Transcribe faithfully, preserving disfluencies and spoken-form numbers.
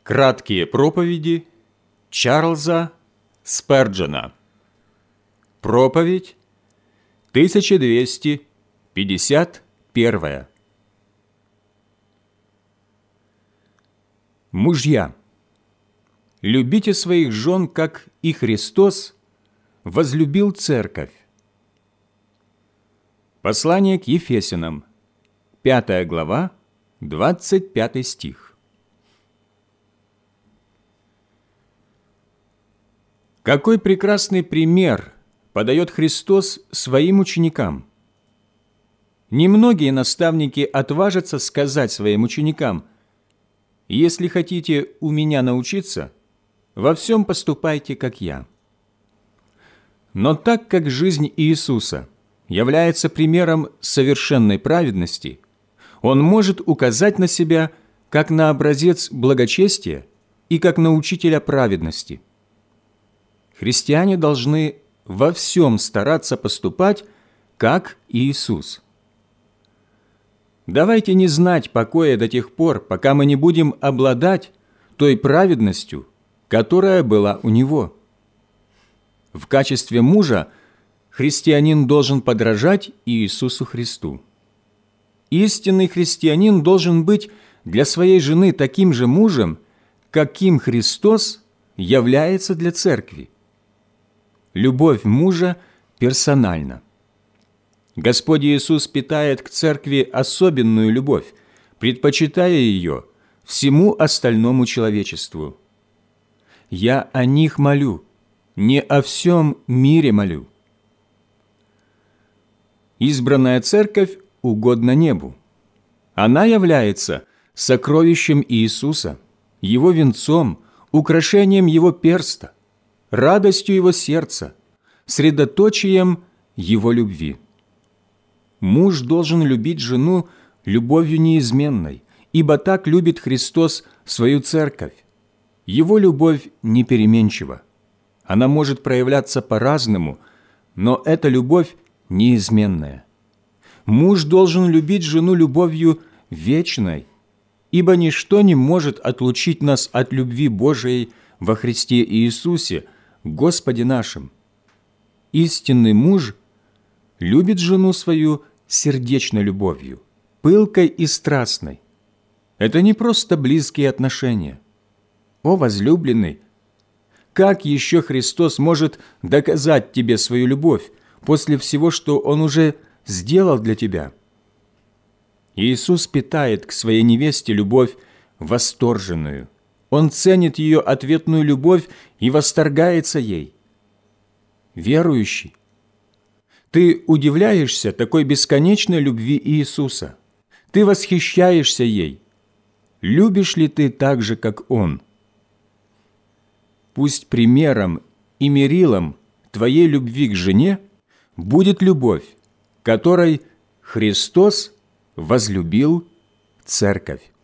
Краткие проповеди Чарльза Сперджена. Проповедь тысяча двести пятьдесят первая. Мужья, любите своих жен, как и Христос возлюбил церковь. Послание к Ефесянам, пятая глава, двадцать пятый стих. Какой прекрасный пример подает Христос своим ученикам! Немногие наставники отважатся сказать своим ученикам: «Если хотите у меня научиться, во всем поступайте, как я». Но так как жизнь Иисуса является примером совершенной праведности, Он может указать на себя как на образец благочестия и как на учителя праведности. Христиане должны во всем стараться поступать, как Иисус. Давайте не знать покоя до тех пор, пока мы не будем обладать той праведностью, которая была у Него. В качестве мужа христианин должен подражать Иисусу Христу. Истинный христианин должен быть для своей жены таким же мужем, каким Христос является для церкви. Любовь мужа персональна. Господь Иисус питает к церкви особенную любовь, предпочитая ее всему остальному человечеству. «Я о них молю, не о всем мире молю». Избранная церковь угодна небу. Она является сокровищем Иисуса, Его венцом, украшением Его перста, радостью Его сердца, средоточием Его любви. Муж должен любить жену любовью неизменной, ибо так любит Христос свою церковь. Его любовь непеременчива. Она может проявляться по-разному, но эта любовь неизменная. Муж должен любить жену любовью вечной, ибо ничто не может отлучить нас от любви Божией во Христе Иисусе, Господе нашим. Истинный муж любит жену свою сердечной любовью, пылкой и страстной. Это не просто близкие отношения. О, возлюбленный, как еще Христос может доказать тебе свою любовь после всего, что Он уже сделал для тебя? Иисус питает к своей невесте любовь восторженную. Он ценит ее ответную любовь и восторгается ей. Верующий, ты удивляешься такой бесконечной любви Иисуса. Ты восхищаешься ей. Любишь ли ты так же, как Он? Пусть примером и мерилом твоей любви к жене будет любовь, которой Христос возлюбил церковь.